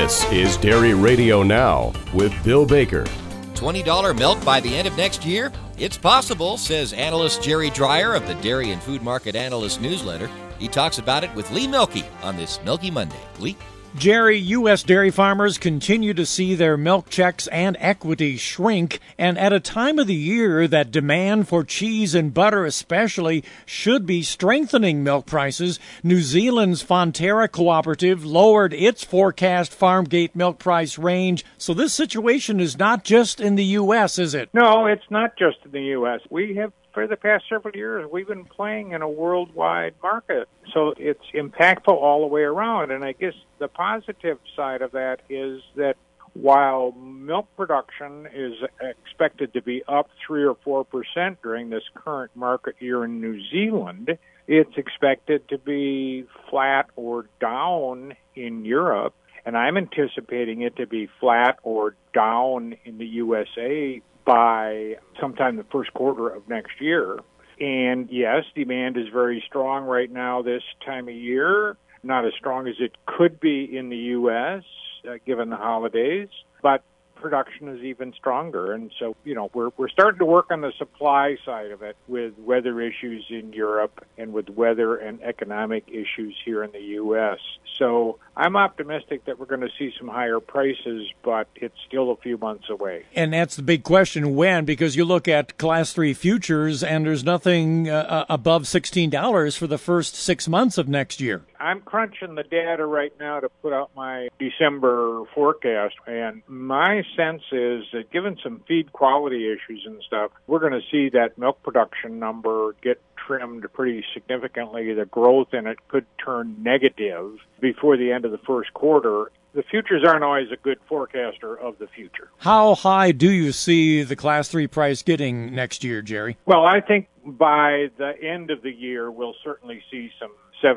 This is Dairy Radio Now with Bill Baker. $20 milk by the end of next year? It's possible, says analyst Jerry Dreyer of the Dairy and Food Market Analyst newsletter. He talks about it with Lee Milkey on this Milky Monday. Lee? Jerry, U.S. dairy farmers continue to see their milk checks and equity shrink, and at a time of the year that demand for cheese and butter especially should be strengthening milk prices, New Zealand's Fonterra Cooperative lowered its forecast farm gate milk price range. So this situation is not just in the U.S., is it? No, it's not just in the U.S. We have, for the past several years, we've been playing in a worldwide market. So it's impactful all the way around. And I guess the positive side of that is that while milk production is expected to be up 3 or 4% during this current market year in New Zealand, it's expected to be flat or down in Europe. And I'm anticipating it to be flat or down in the USA by sometime the first quarter of next year. And yes, demand is very strong right now this time of year, not as strong as it could be in the U.S. Given the holidays, but production is even stronger. And so, we're starting to work on the supply side of it with weather issues in Europe and with weather and economic issues here in the U.S. So I'm optimistic that we're going to see some higher prices, but it's still a few months away. And that's the big question, when, because you look at Class 3 futures and there's nothing above $16 for the first 6 months of next year. I'm crunching the data right now to put out my December forecast, and my sense is that given some feed quality issues and stuff, we're going to see that milk production number get trimmed pretty significantly. The growth in it could turn negative before the end of the first quarter. The futures aren't always a good forecaster of the future. How high do you see the Class 3 price getting next year, Jerry? Well, I think by the end of the year, we'll certainly see some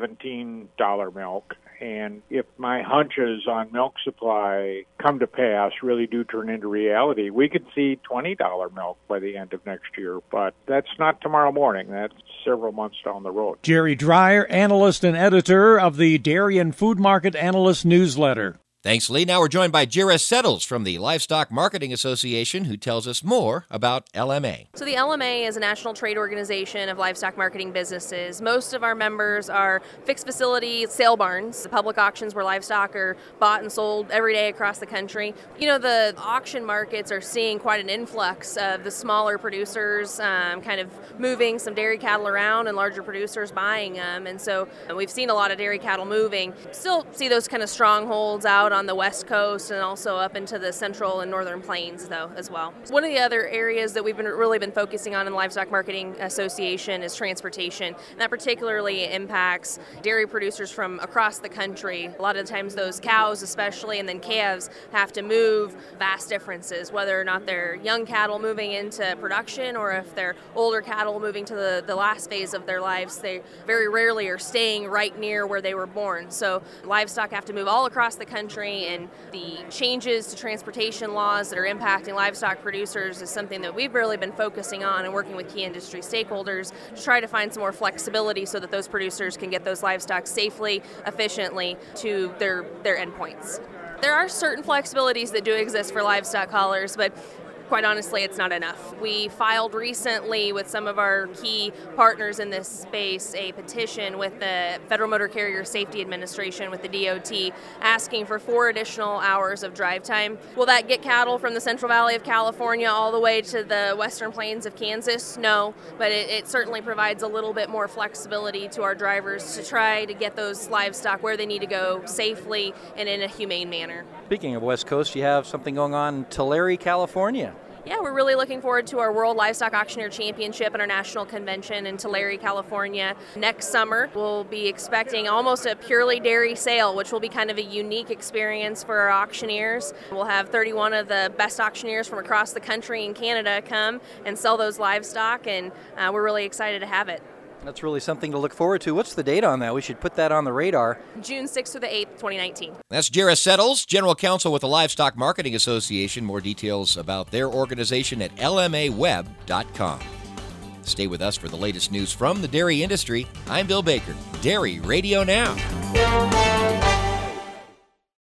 $17 milk. And if my hunches on milk supply come to pass, really do turn into reality, we could see $20 milk by the end of next year. But that's not tomorrow morning. That's several months down the road. Jerry Dreyer, analyst and editor of the Dairy and Food Market Analyst newsletter. Thanks, Lee. Now we're joined by Jiris Settles from the Livestock Marketing Association, who tells us more about LMA. So the LMA is a national trade organization of livestock marketing businesses. Most of our members are fixed facility sale barns, the public auctions where livestock are bought and sold every day across the country. The auction markets are seeing quite an influx of the smaller producers kind of moving some dairy cattle around and larger producers buying them. And so we've seen a lot of dairy cattle moving. Still see those kind of strongholds out on the West Coast and also up into the central and northern plains, though, as well. One of the other areas that we've really been focusing on in the Livestock Marketing Association is transportation. And that particularly impacts dairy producers from across the country. A lot of the times those cows especially, and then calves, have to move vast differences, whether or not they're young cattle moving into production or if they're older cattle moving to the last phase of their lives. They very rarely are staying right near where they were born. So livestock have to move all across the country, and the changes to transportation laws that are impacting livestock producers is something that we've really been focusing on and working with key industry stakeholders to try to find some more flexibility so that those producers can get those livestock safely, efficiently to their endpoints. There are certain flexibilities that do exist for livestock haulers, but quite honestly, it's not enough. We filed recently with some of our key partners in this space a petition with the Federal Motor Carrier Safety Administration, with the DOT, asking for 4 additional hours of drive time. Will that get cattle from the Central Valley of California all the way to the western plains of Kansas? No, but it certainly provides a little bit more flexibility to our drivers to try to get those livestock where they need to go safely and in a humane manner. Speaking of West Coast, you have something going on in Tulare, California. Yeah, we're really looking forward to our World Livestock Auctioneer Championship and our national convention in Tulare, California. Next summer, we'll be expecting almost a purely dairy sale, which will be kind of a unique experience for our auctioneers. We'll have 31 of the best auctioneers from across the country and Canada come and sell those livestock, and we're really excited to have it. That's really something to look forward to. What's the date on that? We should put that on the radar. June 6th through the 8th, 2019. That's Jiris Settles, General Counsel with the Livestock Marketing Association. More details about their organization at lmaweb.com. Stay with us for the latest news from the dairy industry. I'm Bill Baker, Dairy Radio Now.